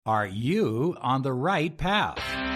Are you on the right path?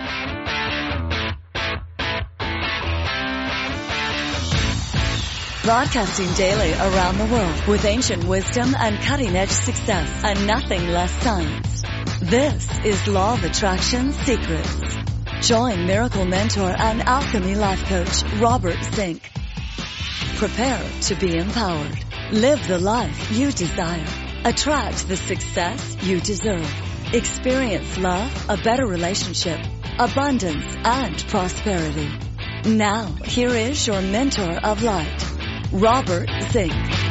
Broadcasting daily around the world with ancient wisdom and cutting-edge success and nothing less science. This is Law of Attraction Secrets. Join miracle mentor and alchemy life coach Robert Zink. Prepare to be empowered. Live the life you desire. Attract the success you deserve. Experience love, a better relationship, abundance, and prosperity. Now, here is your mentor of light, Robert Zink.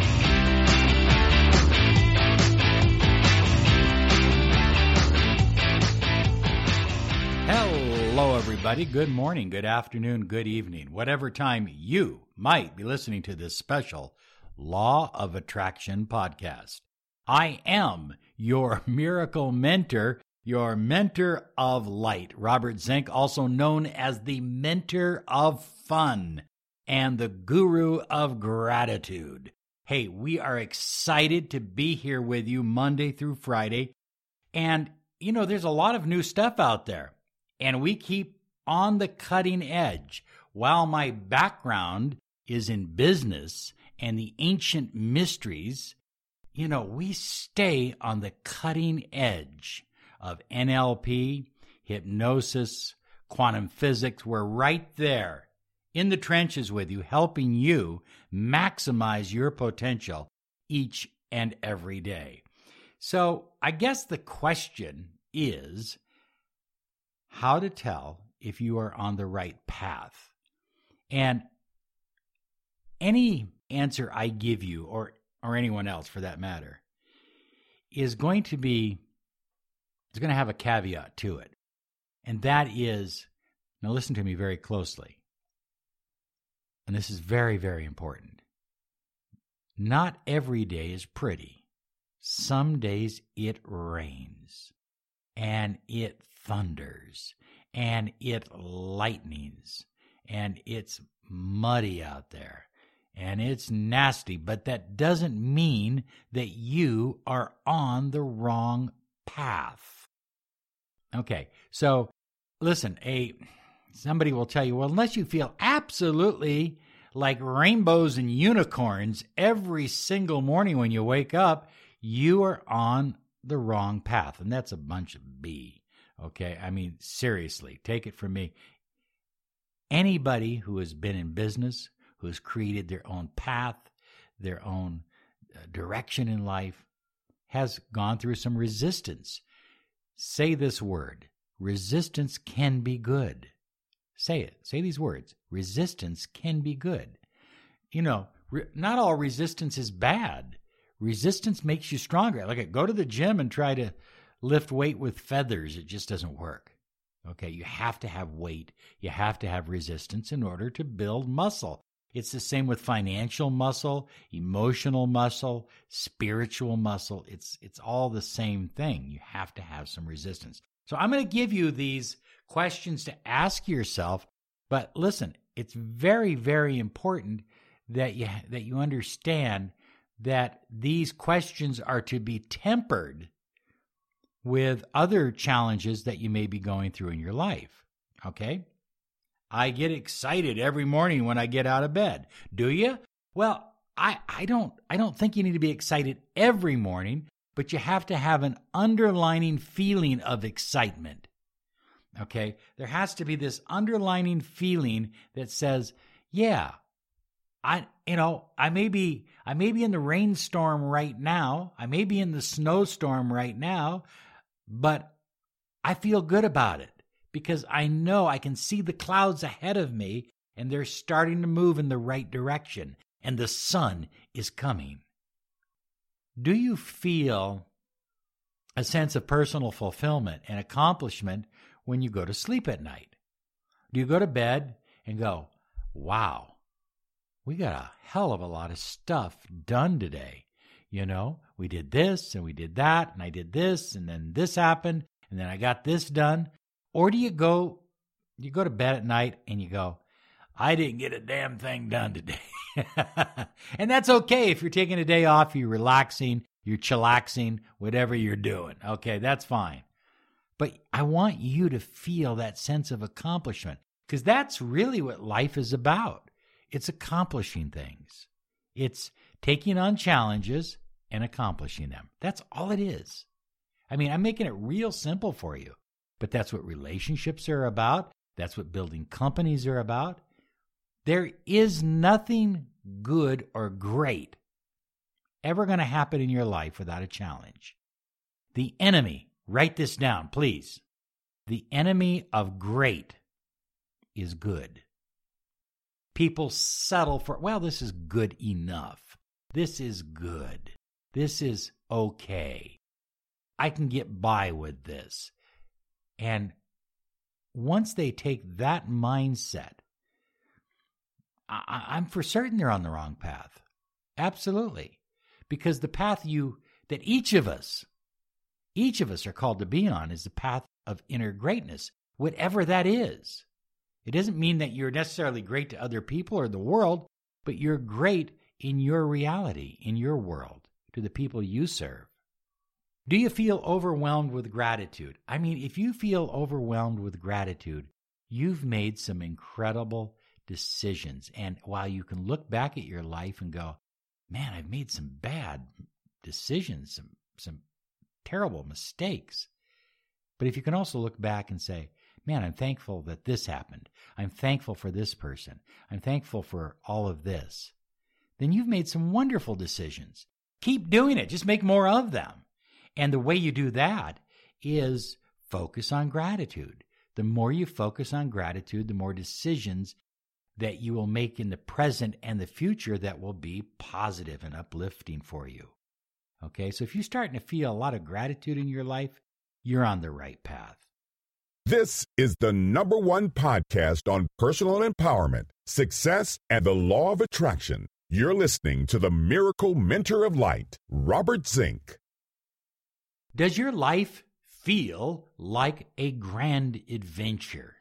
Hello, everybody. Good morning, good afternoon, good evening, whatever time you might be listening to this special Law of Attraction podcast. I am your miracle mentor, your mentor of light, Robert Zink, also known as the mentor of fun and the guru of gratitude. Hey, we are excited to be here with you Monday through Friday. And, there's a lot of new stuff out there, and we keep on the cutting edge. While my background is in business and the ancient mysteries, we stay on the cutting edge of NLP, hypnosis, quantum physics. We're right there in the trenches with you, helping you maximize your potential each and every day. So I guess the question is how to tell if you are on the right path. And any answer I give you, or anyone else for that matter, is going to have a caveat to it. And that is, now listen to me very closely. And this is very, very important. Not every day is pretty. Some days it rains, and it thunders, and it lightnings, and it's muddy out there. And it's nasty, but that doesn't mean that you are on the wrong path. Okay, so listen, somebody will tell you, well, unless you feel absolutely like rainbows and unicorns every single morning when you wake up, you are on the wrong path. And that's a bunch of B, okay? I mean, seriously, take it from me. Anybody who has been in business, who's created their own path, their own direction in life, has gone through some resistance. Say this word: resistance can be good. Say it. Say these words: resistance can be good. Not all resistance is bad. Resistance makes you stronger. Like, go to the gym and try to lift weight with feathers. It just doesn't work. Okay, you have to have weight. You have to have resistance in order to build muscle. It's the same with financial muscle, emotional muscle, spiritual muscle. It's all the same thing. You have to have some resistance. So I'm going to give you these questions to ask yourself. But listen, it's very, very important that you understand that these questions are to be tempered with other challenges that you may be going through in your life. Okay? I get excited every morning when I get out of bed. Do you? Well, I don't think you need to be excited every morning, but you have to have an underlying feeling of excitement. Okay? There has to be this underlying feeling that says, yeah, I may be in the rainstorm right now. I may be in the snowstorm right now, but I feel good about it. Because I know I can see the clouds ahead of me, and they're starting to move in the right direction, and the sun is coming. Do you feel a sense of personal fulfillment and accomplishment when you go to sleep at night? Do you go to bed and go, wow, we got a hell of a lot of stuff done today. We did this, and we did that, and I did this, and then this happened, and then I got this done. Or do you go to bed at night and you go, I didn't get a damn thing done today. And that's okay if you're taking a day off, you're relaxing, you're chillaxing, whatever you're doing. Okay, that's fine. But I want you to feel that sense of accomplishment, because that's really what life is about. It's accomplishing things. It's taking on challenges and accomplishing them. That's all it is. I mean, I'm making it real simple for you, but that's what relationships are about. That's what building companies are about. There is nothing good or great ever going to happen in your life without a challenge. The enemy, write this down, please. The enemy of great is good. People settle for, well, this is good enough. This is good. This is okay. I can get by with this. And once they take that mindset, I'm for certain they're on the wrong path. Absolutely. Because the path that each of us are called to be on is the path of inner greatness, whatever that is. It doesn't mean that you're necessarily great to other people or the world, but you're great in your reality, in your world, to the people you serve. Do you feel overwhelmed with gratitude? I mean, if you feel overwhelmed with gratitude, you've made some incredible decisions. And while you can look back at your life and go, man, I've made some bad decisions, some terrible mistakes. But if you can also look back and say, man, I'm thankful that this happened. I'm thankful for this person. I'm thankful for all of this. Then you've made some wonderful decisions. Keep doing it. Just make more of them. And the way you do that is focus on gratitude. The more you focus on gratitude, the more decisions that you will make in the present and the future that will be positive and uplifting for you. Okay, so if you're starting to feel a lot of gratitude in your life, you're on the right path. This is the #1 podcast on personal empowerment, success, and the law of attraction. You're listening to the Miracle Mentor of Light, Robert Zink. Does your life feel like a grand adventure?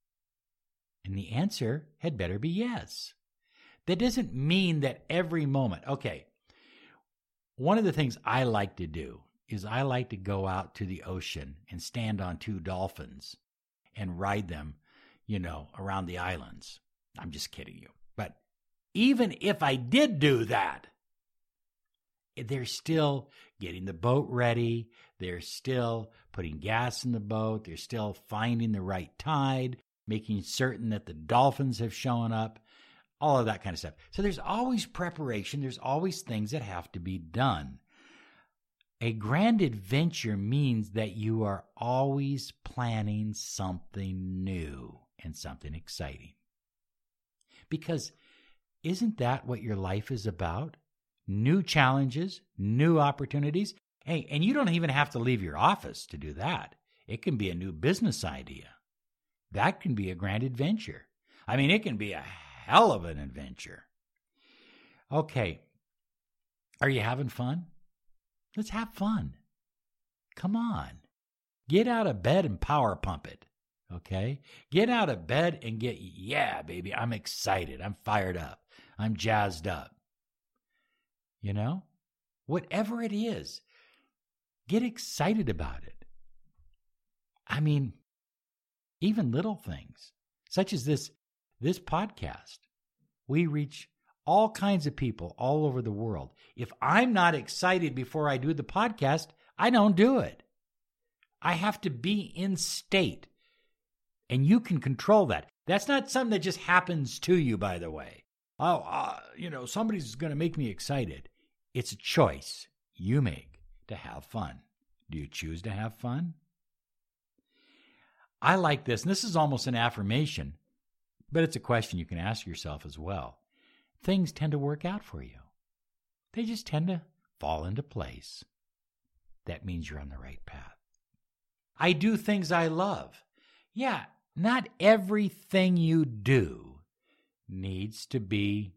And the answer had better be yes. That doesn't mean that every moment. Okay, one of the things I like to do is I like to go out to the ocean and stand on 2 dolphins and ride them, around the islands. I'm just kidding you. But even if I did do that, they're still getting the boat ready. They're still putting gas in the boat. They're still finding the right tide, making certain that the dolphins have shown up, all of that kind of stuff. So there's always preparation. There's always things that have to be done. A grand adventure means that you are always planning something new and something exciting. Because isn't that what your life is about? New challenges, new opportunities. Hey, and you don't even have to leave your office to do that. It can be a new business idea. That can be a grand adventure. I mean, it can be a hell of an adventure. Okay, are you having fun? Let's have fun. Come on. Get out of bed and power pump it, okay? Get out of bed and yeah, baby, I'm excited. I'm fired up. I'm jazzed up. Whatever it is, get excited about it. I mean, even little things, such as this podcast. We reach all kinds of people all over the world. If I'm not excited before I do the podcast, I don't do it. I have to be in state. And you can control that. That's not something that just happens to you, by the way. Somebody's going to make me excited. It's a choice you make to have fun. Do you choose to have fun? I like this, and this is almost an affirmation, but it's a question you can ask yourself as well. Things tend to work out for you. They just tend to fall into place. That means you're on the right path. I do things I love. Yeah, not everything you do needs to be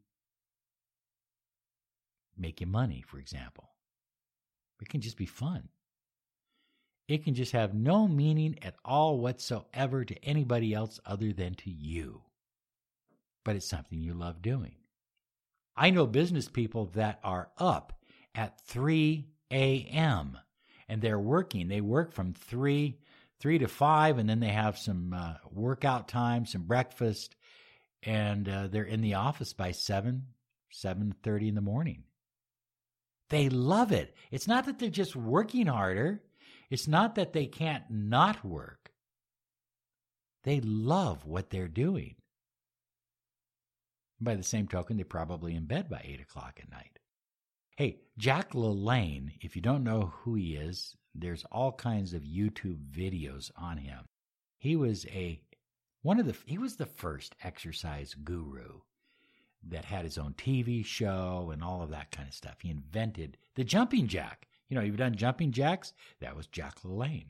making money, for example. It can just be fun. It can just have no meaning at all whatsoever to anybody else other than to you. But it's something you love doing. I know business people that are up at 3 a.m. and they're working. They work from 3 3 to 5, and then they have some workout time, some breakfast, and they're in the office by 7:30 in the morning. They love it. It's not that they're just working harder. It's not that they can't not work. They love what they're doing. By the same token, they're probably in bed by 8 o'clock at night. Hey, Jack LaLanne, if you don't know who he is, there's all kinds of YouTube videos on him. He was the first exercise guru that had his own TV show and all of that kind of stuff. He invented the jumping jack. You've done jumping jacks? That was Jack LaLanne.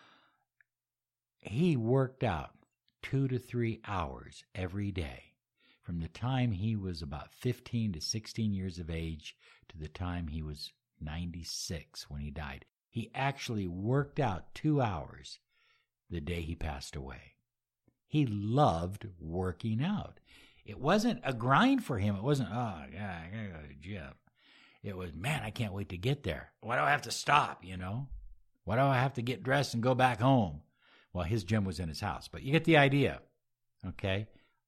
He worked out 2 to 3 hours every day from the time he was about 15 to 16 years of age to the time he was 96 when he died. He actually worked out 2 hours the day he passed away. He loved working out. It wasn't a grind for him. It wasn't, oh, yeah, I gotta go to the gym. It was, man, I can't wait to get there. Why do I have to stop, Why do I have to get dressed and go back home? Well, his gym was in his house, but you get the idea, okay?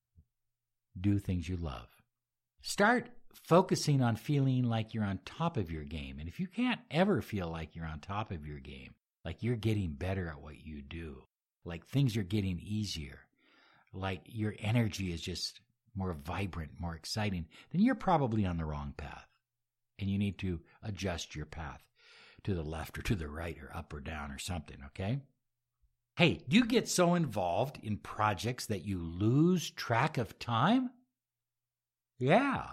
Do things you love. Start focusing on feeling like you're on top of your game. And if you can't ever feel like you're on top of your game, like you're getting better at what you do, like things are getting easier, like your energy is just more vibrant, more exciting, then you're probably on the wrong path. And you need to adjust your path to the left or to the right or up or down or something, okay? Hey, do you get so involved in projects that you lose track of time? Yeah.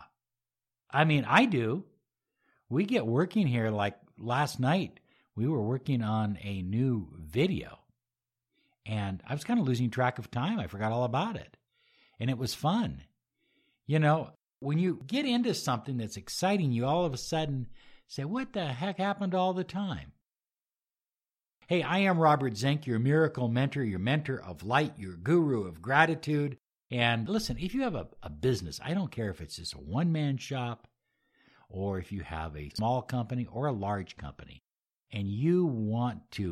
I do. We get working here, like last night, we were working on a new video. And I was kind of losing track of time. I forgot all about it. And it was fun. When you get into something that's exciting, you all of a sudden say, what the heck happened all the time? Hey, I am Robert Zink, your miracle mentor, your mentor of light, your guru of gratitude. And listen, if you have a business, I don't care if it's just a one-man shop or if you have a small company or a large company, and you want to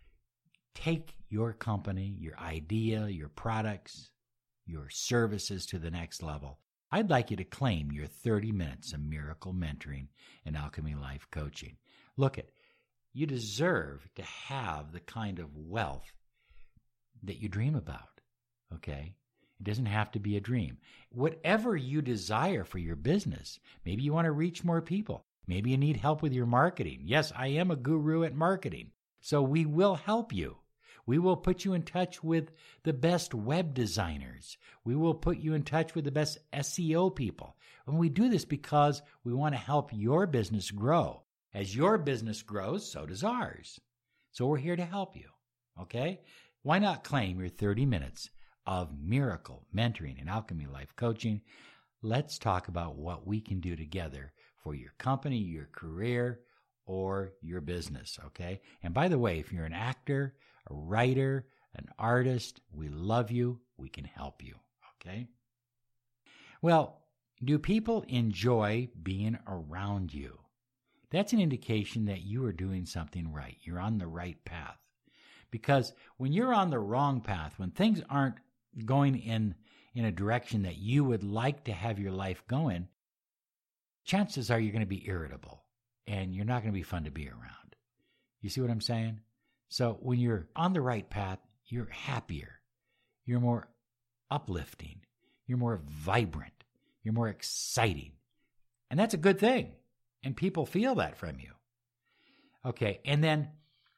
take your company, your idea, your products, your services to the next level, I'd like you to claim your 30 minutes of miracle mentoring and alchemy life coaching. Look it. You deserve to have the kind of wealth that you dream about, okay? It doesn't have to be a dream. Whatever you desire for your business, maybe you want to reach more people. Maybe you need help with your marketing. Yes, I am a guru at marketing, so we will help you. We will put you in touch with the best web designers. We will put you in touch with the best SEO people. And we do this because we want to help your business grow. As your business grows, so does ours. So we're here to help you, okay? Why not claim your 30 minutes of miracle mentoring and alchemy life coaching? Let's talk about what we can do together for your company, your career, or your business, okay? And by the way, if you're an actor, a writer, an artist, we love you. We can help you, okay? Well, do people enjoy being around you? That's an indication that you are doing something right. You're on the right path. Because when you're on the wrong path, when things aren't going in a direction that you would like to have your life going, chances are you're going to be irritable and you're not going to be fun to be around. You see what I'm saying? So when you're on the right path, you're happier. You're more uplifting. You're more vibrant. You're more exciting. And that's a good thing. And people feel that from you. Okay, and then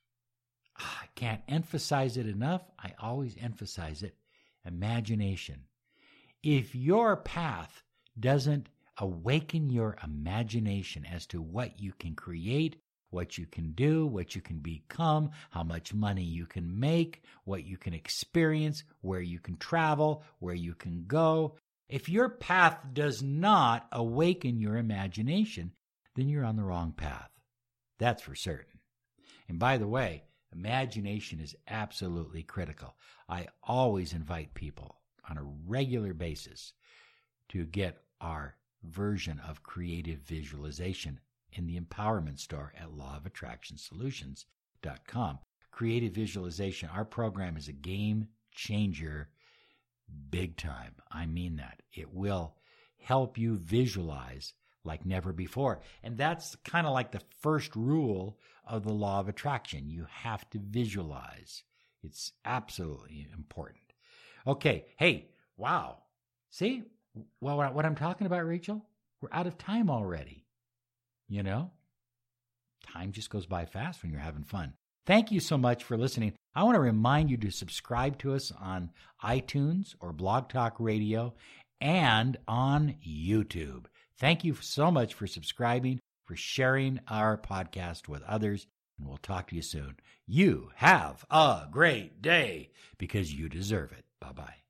I can't emphasize it enough. I always emphasize it. Imagination. If your path doesn't awaken your imagination as to what you can create, what you can do, what you can become, how much money you can make, what you can experience, where you can travel, where you can go, if your path does not awaken your imagination, then you're on the wrong path. That's for certain. And by the way, imagination is absolutely critical. I always invite people on a regular basis to get our version of creative visualization in the empowerment store at lawofattractionsolutions.com. creative visualization. Our program is a game changer big time. I mean that. It will help you visualize like never before. And that's kind of like the first rule of the law of attraction. You have to visualize. It's absolutely important. Okay. Hey, wow. See what I'm talking about, Rachel? We're out of time already. You know, time just goes by fast when you're having fun. Thank you so much for listening. I want to remind you to subscribe to us on iTunes or Blog Talk Radio and on YouTube. Thank you so much for subscribing, for sharing our podcast with others, and we'll talk to you soon. You have a great day because you deserve it. Bye-bye.